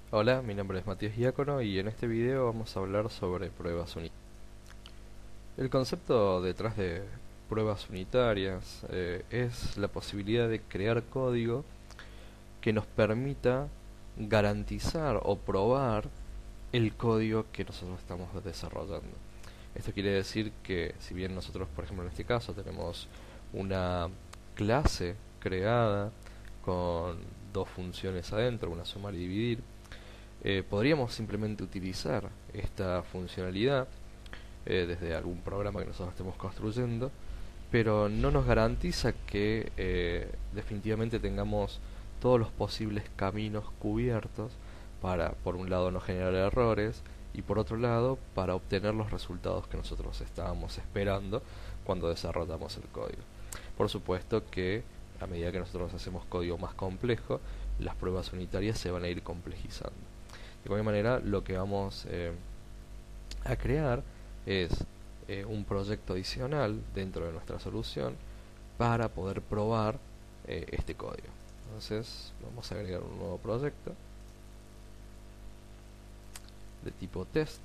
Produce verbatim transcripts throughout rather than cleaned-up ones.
Hola, mi nombre es Matías Giacono y en este video vamos a hablar sobre pruebas unitarias. El concepto detrás de pruebas unitarias eh, es la posibilidad de crear código que nos permita garantizar o probar el código que nosotros estamos desarrollando. Esto quiere decir que si bien nosotros, por ejemplo, en este caso tenemos una clase creada con dos funciones adentro, una sumar y dividir, eh, podríamos simplemente utilizar esta funcionalidad eh, desde algún programa que nosotros estemos construyendo, pero no nos garantiza que eh, definitivamente tengamos todos los posibles caminos cubiertos para, por un lado, no generar errores y por otro lado, para obtener los resultados que nosotros estábamos esperando cuando desarrollamos el código. Por supuesto que a medida que nosotros hacemos código más complejo, las pruebas unitarias se van a ir complejizando. De cualquier manera, lo que vamos eh, a crear es eh, un proyecto adicional dentro de nuestra solución para poder probar eh, este código. Entonces vamos a agregar un nuevo proyecto de tipo test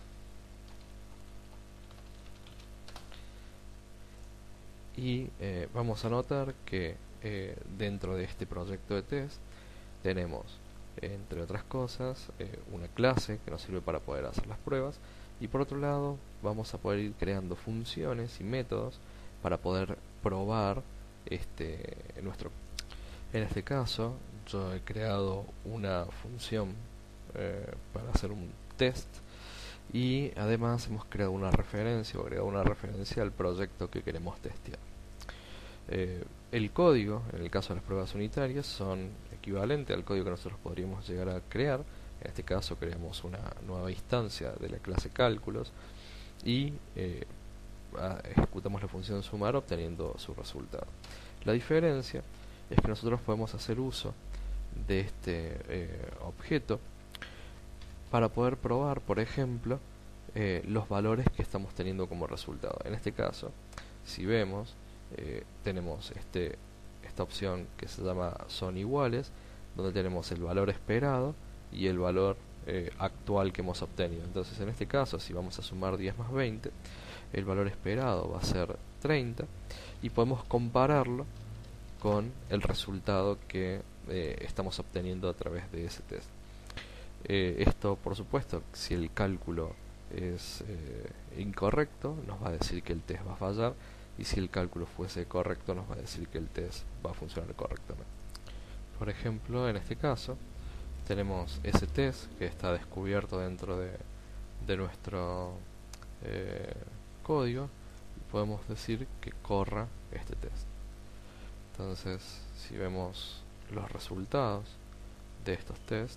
y eh, vamos a notar que eh, dentro de este proyecto de test tenemos, entre otras cosas, eh, una clase que nos sirve para poder hacer las pruebas y por otro lado vamos a poder ir creando funciones y métodos para poder probar este nuestro. En este caso yo he creado una función eh, para hacer un test y además hemos creado una referencia o agregado una referencia al proyecto que queremos testear. Eh, el código, en el caso de las pruebas unitarias, son equivalentes al código que nosotros podríamos llegar a crear. En este caso creamos una nueva instancia de la clase cálculos y eh, ejecutamos la función sumar obteniendo su resultado. La diferencia es que nosotros podemos hacer uso de este eh, objeto para poder probar, por ejemplo, eh, los valores que estamos teniendo como resultado. En este caso, si vemos, eh, tenemos este, esta opción que se llama son iguales, donde tenemos el valor esperado y el valor eh, actual que hemos obtenido. Entonces, en este caso, si vamos a sumar diez más veinte, el valor esperado va a ser treinta y podemos compararlo con el resultado que eh, estamos obteniendo a través de ese test. Eh, esto, por supuesto, si el cálculo es eh, incorrecto, nos va a decir que el test va a fallar, y si el cálculo fuese correcto, nos va a decir que el test va a funcionar correctamente. Por ejemplo, en este caso, tenemos ese test que está descubierto dentro de, de nuestro eh, código, y podemos decir que corra este test. Entonces, si vemos los resultados de estos tests,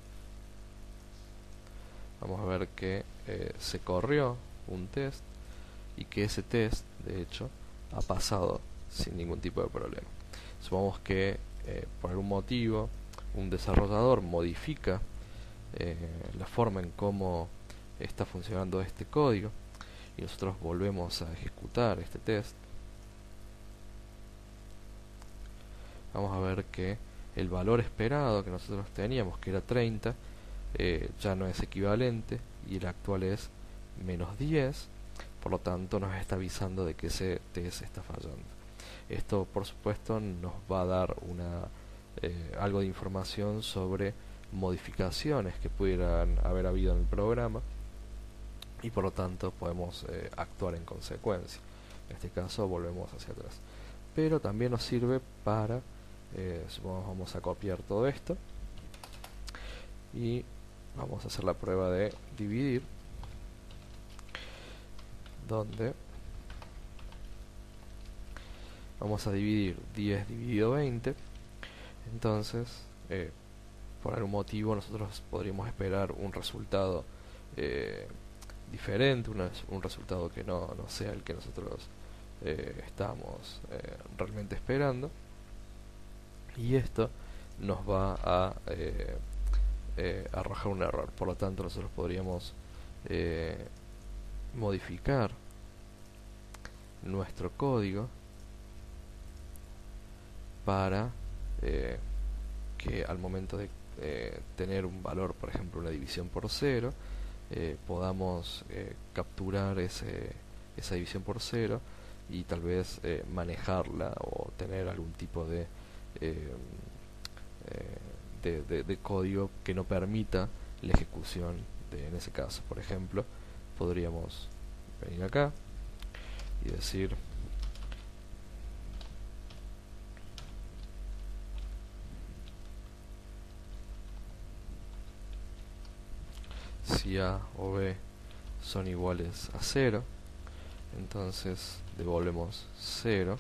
vamos a ver que eh, se corrió un test y que ese test, de hecho, ha pasado sin ningún tipo de problema. Supongamos que eh, por algún motivo un desarrollador modifica eh, la forma en cómo está funcionando este código y nosotros volvemos a ejecutar este test. Vamos a ver que el valor esperado que nosotros teníamos, que era treinta, eh, ya no es equivalente y el actual es menos diez. Por lo tanto nos está avisando de que ese test está fallando. Esto, por supuesto, nos va a dar una eh, algo de información sobre modificaciones que pudieran haber habido en el programa y por lo tanto podemos eh, actuar en consecuencia. En este caso volvemos hacia atrás, pero también nos sirve para eh, supongamos vamos a copiar todo esto y vamos a hacer la prueba de dividir, donde vamos a dividir diez dividido veinte. Entonces eh, por algún motivo nosotros podríamos esperar un resultado eh, diferente, una, un resultado que no, no sea el que nosotros eh, estamos eh, realmente esperando, y esto nos va a eh, eh, arrojar un error. Por lo tanto nosotros podríamos eh, modificar nuestro código para eh, que al momento de eh, tener un valor, por ejemplo una división por cero, eh, podamos eh, capturar ese, esa división por cero y tal vez eh, manejarla o tener algún tipo de, eh, eh, de, de, de código que no permita la ejecución de, en ese caso. Por ejemplo, podríamos venir acá y decir si A o B son iguales a cero, entonces devolvemos cero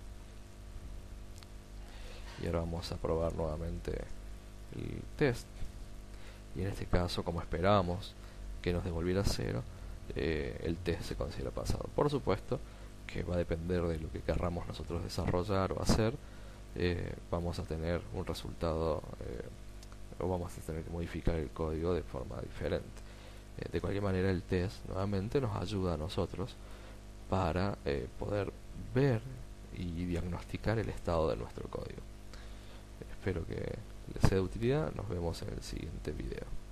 y ahora vamos a probar nuevamente el test, y en este caso, como esperábamos que nos devolviera cero, eh, el test se considera pasado. Por supuesto que va a depender de lo que querramos nosotros desarrollar o hacer, eh, vamos a tener un resultado eh, o vamos a tener que modificar el código de forma diferente. Eh, de cualquier manera, el test nuevamente nos ayuda a nosotros para eh, poder ver y diagnosticar el estado de nuestro código. Espero que les sea de utilidad. Nos vemos en el siguiente video.